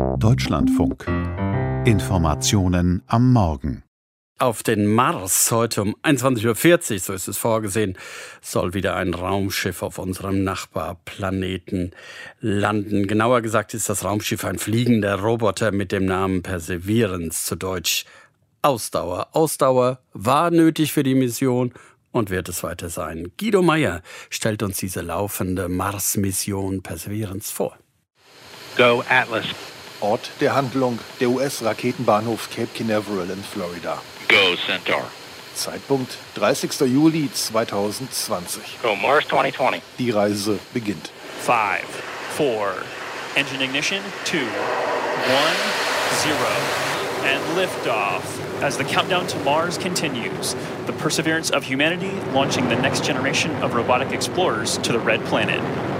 Deutschlandfunk. Informationen am Morgen. Auf den Mars heute um 21:40 Uhr, so ist es vorgesehen, soll wieder ein Raumschiff auf unserem Nachbarplaneten landen. Genauer gesagt ist das Raumschiff ein fliegender Roboter mit dem Namen Perseverance, zu Deutsch Ausdauer. Ausdauer war nötig für die Mission und wird es weiter sein. Guido Meyer stellt uns diese laufende Mars-Mission Perseverance vor. Go Atlas. Ort der Handlung, der US-Raketenbahnhof Cape Canaveral in Florida. Go Centaur. Zeitpunkt 30. Juli 2020. Go Mars 2020. Die Reise beginnt. 5, 4, engine ignition, 2, 1, 0. And liftoff as the countdown to Mars continues. The perseverance of humanity launching the next generation of robotic explorers to the Red Planet.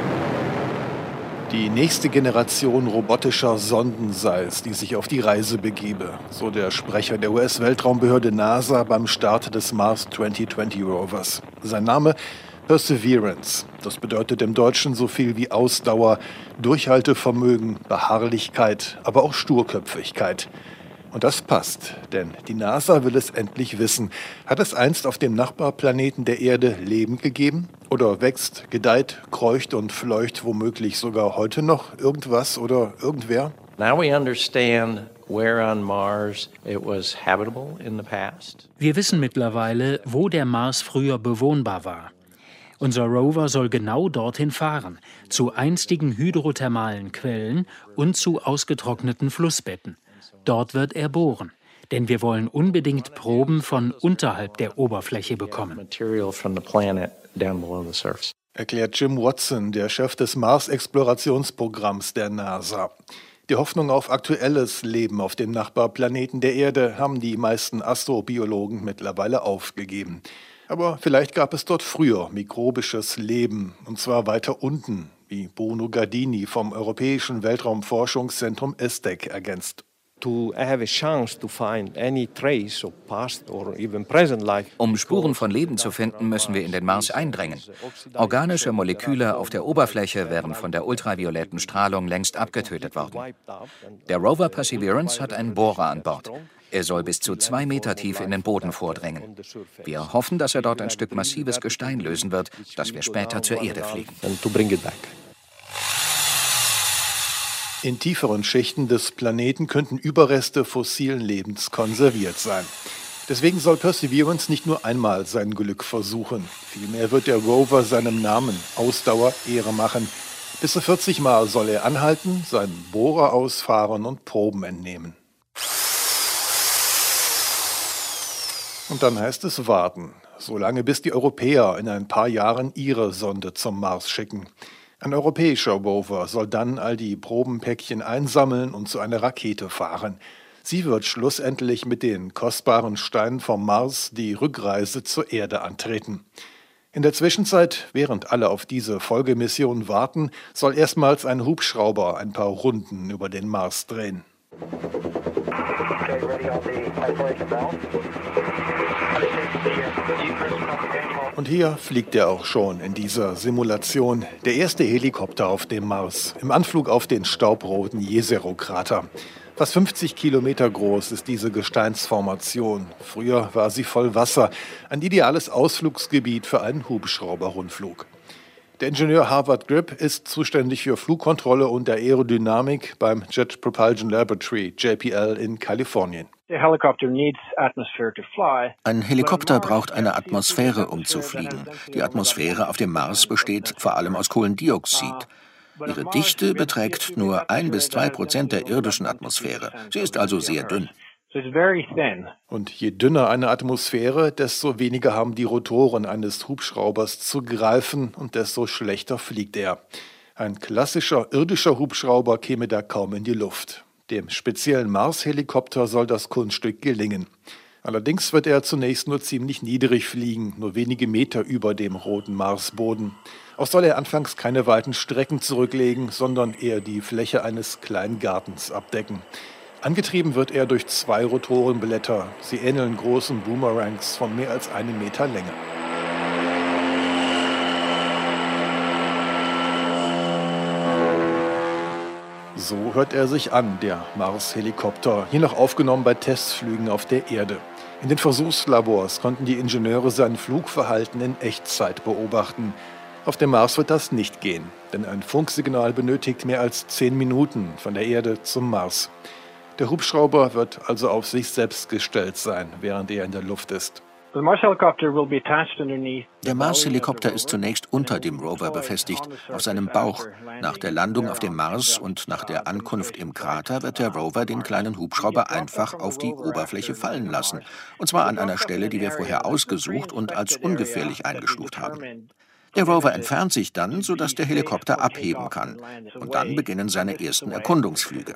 Die nächste Generation robotischer Sonden sei es, die sich auf die Reise begebe, so der Sprecher der US-Weltraumbehörde NASA beim Start des Mars 2020 Rovers. Sein Name Perseverance. Das bedeutet im Deutschen so viel wie Ausdauer, Durchhaltevermögen, Beharrlichkeit, aber auch Sturköpfigkeit. Und das passt, denn die NASA will es endlich wissen. Hat es einst auf dem Nachbarplaneten der Erde Leben gegeben? Oder wächst, gedeiht, kreucht und fleucht womöglich sogar heute noch irgendwas oder irgendwer? Now we understand where on Mars it was habitable in the past. Wir wissen mittlerweile, wo der Mars früher bewohnbar war. Unser Rover soll genau dorthin fahren, zu einstigen hydrothermalen Quellen und zu ausgetrockneten Flussbetten. Dort wird er bohren, denn wir wollen unbedingt Proben von unterhalb der Oberfläche bekommen. Erklärt Jim Watson, der Chef des Mars-Explorationsprogramms der NASA. Die Hoffnung auf aktuelles Leben auf dem Nachbarplaneten der Erde haben die meisten Astrobiologen mittlerweile aufgegeben. Aber vielleicht gab es dort früher mikrobisches Leben, und zwar weiter unten, wie Bruno Gardini vom Europäischen Weltraumforschungszentrum ESTEC ergänzt. Um Spuren von Leben zu finden, müssen wir in den Mars eindringen. Organische Moleküle auf der Oberfläche wären von der ultravioletten Strahlung längst abgetötet worden. Der Rover Perseverance hat einen Bohrer an Bord. Er soll bis zu 2 Meter tief in den Boden vordringen. Wir hoffen, dass er dort ein Stück massives Gestein lösen wird, das wir später zur Erde fliegen. In tieferen Schichten des Planeten könnten Überreste fossilen Lebens konserviert sein. Deswegen soll Perseverance nicht nur einmal sein Glück versuchen. Vielmehr wird der Rover seinem Namen Ausdauer Ehre machen. Bis zu 40 Mal soll er anhalten, seinen Bohrer ausfahren und Proben entnehmen. Und dann heißt es warten, solange bis die Europäer in ein paar Jahren ihre Sonde zum Mars schicken. Ein europäischer Rover soll dann all die Probenpäckchen einsammeln und zu einer Rakete fahren. Sie wird schlussendlich mit den kostbaren Steinen vom Mars die Rückreise zur Erde antreten. In der Zwischenzeit, während alle auf diese Folgemission warten, soll erstmals ein Hubschrauber ein paar Runden über den Mars drehen. Und hier fliegt er auch schon in dieser Simulation, der erste Helikopter auf dem Mars, im Anflug auf den staubroten Jezero-Krater. Fast 50 Kilometer groß ist diese Gesteinsformation. Früher war sie voll Wasser, ein ideales Ausflugsgebiet für einen Hubschrauber-Rundflug. Der Ingenieur Harvard Grip ist zuständig für Flugkontrolle und Aerodynamik beim Jet Propulsion Laboratory, JPL, in Kalifornien. Ein Helikopter braucht eine Atmosphäre, um zu fliegen. Die Atmosphäre auf dem Mars besteht vor allem aus Kohlendioxid. Ihre Dichte beträgt nur 1-2% der irdischen Atmosphäre. Sie ist also sehr dünn. Und je dünner eine Atmosphäre, desto weniger haben die Rotoren eines Hubschraubers zu greifen und desto schlechter fliegt er. Ein klassischer irdischer Hubschrauber käme da kaum in die Luft. Dem speziellen Mars-Helikopter soll das Kunststück gelingen. Allerdings wird er zunächst nur ziemlich niedrig fliegen, nur wenige Meter über dem roten Marsboden. Auch soll er anfangs keine weiten Strecken zurücklegen, sondern eher die Fläche eines kleinen Gartens abdecken. Angetrieben wird er durch 2 Rotorenblätter. Sie ähneln großen Boomerangs von mehr als 1 Meter Länge. So hört er sich an, der Mars-Helikopter, hier noch aufgenommen bei Testflügen auf der Erde. In den Versuchslabors konnten die Ingenieure sein Flugverhalten in Echtzeit beobachten. Auf dem Mars wird das nicht gehen, denn ein Funksignal benötigt mehr als 10 Minuten von der Erde zum Mars. Der Hubschrauber wird also auf sich selbst gestellt sein, während er in der Luft ist. Der Mars-Helikopter ist zunächst unter dem Rover befestigt, auf seinem Bauch. Nach der Landung auf dem Mars und nach der Ankunft im Krater wird der Rover den kleinen Hubschrauber einfach auf die Oberfläche fallen lassen. Und zwar an einer Stelle, die wir vorher ausgesucht und als ungefährlich eingestuft haben. Der Rover entfernt sich dann, sodass der Helikopter abheben kann. Und dann beginnen seine ersten Erkundungsflüge.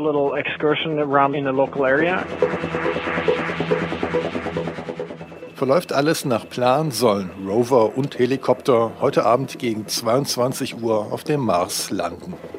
Verläuft alles nach Plan, sollen Rover und Helikopter heute Abend gegen 22 Uhr auf dem Mars landen.